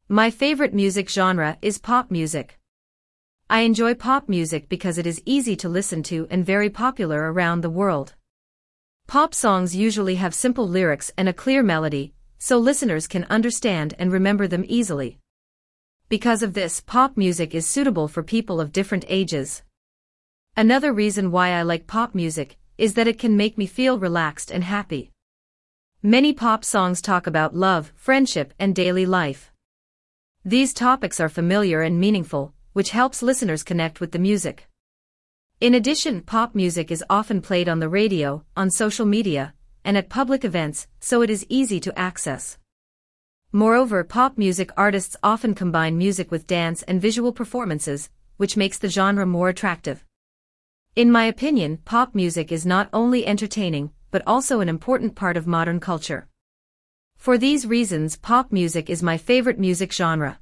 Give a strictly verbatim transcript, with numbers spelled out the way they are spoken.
My favorite music genre is pop music. I enjoy pop music because it is easy to listen to and very popular around the world. Pop songs usually have simple lyrics and a clear melody, so listeners can understand and remember them easily. Because of this, pop music is suitable for people of different ages. Another reason why I like pop music is that it can make me feel relaxed and happy. Many pop songs talk about love, friendship, and daily life. These topics are familiar and meaningful, which helps listeners connect with the music. In addition, pop music is often played on the radio, on social media, and at public events, so it is easy to access. Moreover, pop music artists often combine music with dance and visual performances, which makes the genre more attractive. In my opinion, pop music is not only entertaining, but also an important part of modern culture. For these reasons, pop music is my favorite music genre.